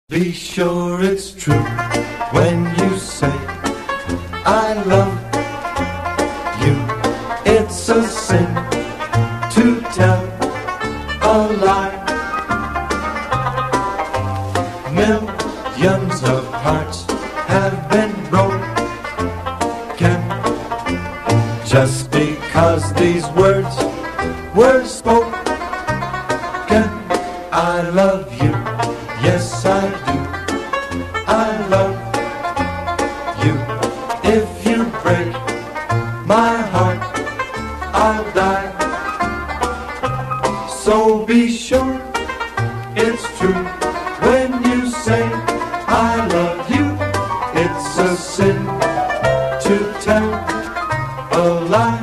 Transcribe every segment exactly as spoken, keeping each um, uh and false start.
Be sure it's true when you say I love you. It's a sin to tell a lie. Millions of hearts have been broken just because these words were spoken. I love you, yes I do. I love you. If you break my heart, I'll die. So be sure it's true when you say I love you. It's a sin to tell a lie.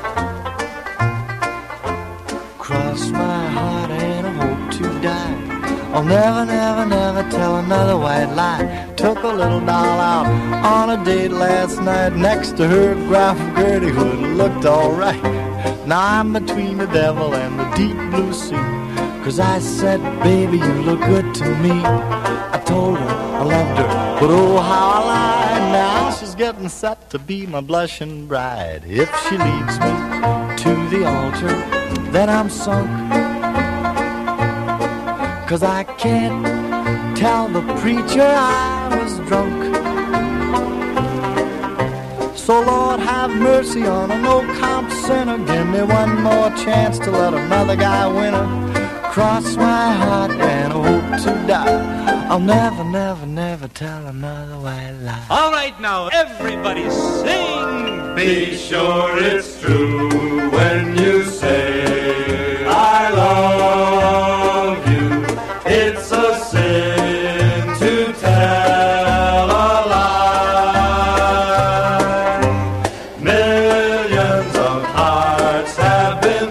Cross my heart and I hope to die. I'll never, never, never tell another white lie. Took a little doll out on a date last night. Next to her graph Gertie Hood looked alright. Now I'm between the devil and the deep blue sea, 'cause I said, baby, you look good to me. I told her I loved her, but oh how I lied. Now she's getting set to be my blushing bride. If she leads me to the altar, then I'm sunk, 'cause I can't tell the preacher I was drunk. So Lord have mercy on a no-comp sinner. Give me one more chance to let another guy win her. Cross my heart and hope to die. I'll never, never, never tell another white lie. All right now, everybody sing. Be sure it's true when you say I love you. It's a sin to tell a lie. Millions of hearts have been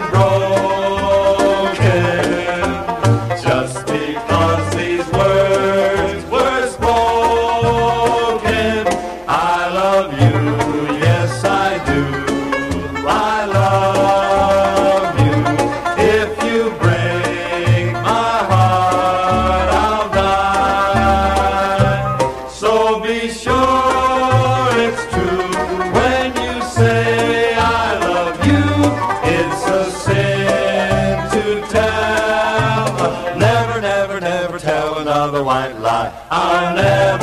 broken just because these words were spoken. I love you, yes I do. I love you. If you break my heart, I'll die. So be sure it's true when you say I love you. It's a sin to tell. Never, never, never tell another white lie. I'll never